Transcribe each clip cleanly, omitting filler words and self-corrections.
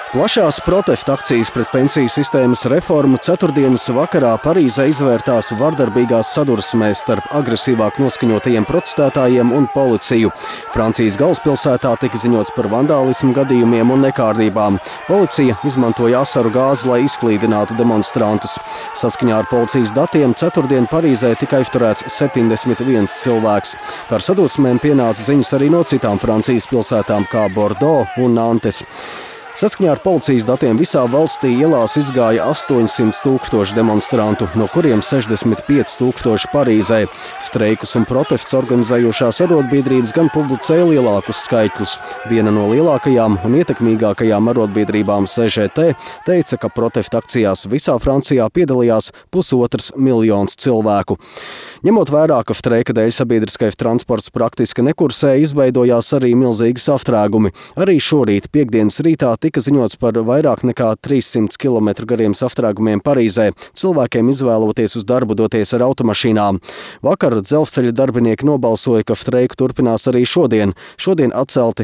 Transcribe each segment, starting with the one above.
Plašās protesta akcijas pret pensiju sistēmas reformu ceturtdienas vakarā Parīzē izvērtās vardarbīgās sadursmēs starp agresīvāk noskaņotajiem protestētājiem un policiju. Francijas galvaspilsētā tika ziņots par vandālismu gadījumiem un nekārtībām. Policija izmantoja asaru gāzi, lai izklīdinātu demonstrantus. Saskaņā ar policijas datiem ceturtdien Parīzē tika aizturēts 71 cilvēks. Par sadursmēm pienāca ziņas arī no citām Francijas pilsētām kā Bordeaux un Nantes. Saskaņā ar policijas datiem visā valstī ielās izgāja 800 000 demonstrantu, no kuriem 65 000 Parīzē. Streikus un protestus organizējošās arotbiedrības gan publicēja lielākus skaitļus. Viena no lielākajām un ietekmīgākajām arotbiedrībām CGT teica, ka protesta akcijās visā Francijā piedalījās 1,5 miljonu cilvēku. Ņemot vērā, ka streika dēļ sabiedriskais transports praktiski nekursē, izveidojās arī milzīgi sastrēgumi. Arī šorīt, piekdienas rītā, tika ziņots par vairāk nekā 300 km gariem sastrēgumiem Parīzē, cilvēkiem izvēloties uz darbu doties ar automašīnām. Vakar dzelzceļa darbinieki nobalsoja, ka streiku turpinās arī šodien. Šodien atcelti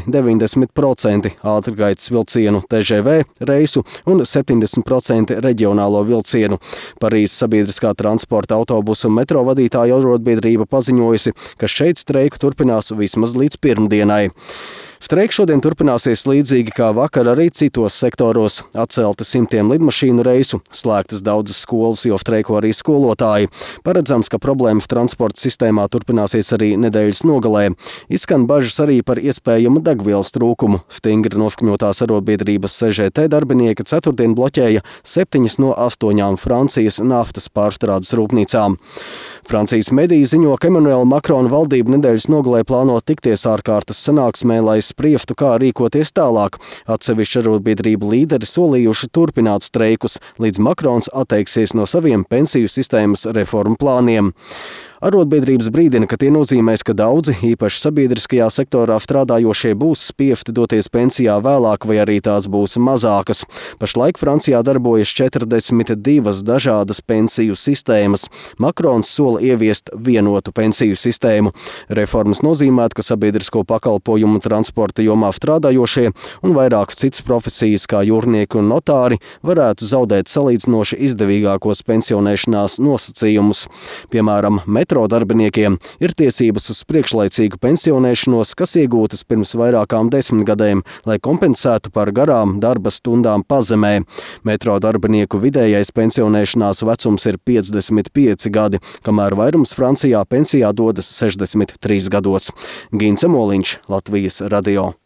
90% ātrgaitas vilcienu TGV reisu un 70% reģionālo vilcienu. Parīzes sabiedriskā transporta autobusu un metro vadītāju arotbiedrība paziņojusi, ka šeit streiku turpinās vismaz līdz pirmdienai. Streiks šodien turpināsies līdzīgi kā vakar arī citos sektoros. Atcelti simtiem lidmašīnu reisu, slēgtas daudzas skolas, jo streiko arī skolotāji. Paredzams, ka problēmas transporta sistēmā turpināsies arī nedēļas nogalē. Izskan bažas arī par iespējamu degvielas trūkumu. Stingri noskaņotās arotbiedrības CGT darbinieki ceturtdien bloķēja 7 no 8 Francijas naftas pārstrādes rūpnīcām. Francijas mediji ziņo, ka Emmanuela Macrona valdība nedēļas nogalē plāno tikties ārkārtas sanāksmē, lai spriestu, kā rīkoties tālāk. Atsevišķi arotbiedrību līderi solījuši turpināt streikus, līdz Macrons atteiksies no saviem pensiju sistēmas reformu plāniem. Arotbiedrības brīdina, ka tie nozīmēs, ka daudzi, īpaši sabiedriskajā sektorā strādājošie, būs spiesti doties pensijā vēlāk vai arī tās būs mazākas. Pašlaik Francijā darbojas 42 dažādas pensiju sistēmas. Macrons sola ieviest vienotu pensiju sistēmu. Reformas nozīmētu, ka sabiedrisko pakalpojumu transporta jomā strādājošie un vairākas citas profesijas kā jūrnieki un notāri varētu zaudēt salīdzinoši izdevīgākos pensionēšanās nosacījumus. Piemēram, metro darbiniekiem ir tiesības uz priekšlaicīgu pensionēšanos, kas iegūtas pirms vairākām 10 gadiem, lai kompensētu par garām darba stundām pazemē. Metro darbinieku vidējais pensionēšanās vecums ir 55 gadi, kamēr vairums Francijā pensijā dodas 63 gados. Gince Moliņš, Latvijas radio.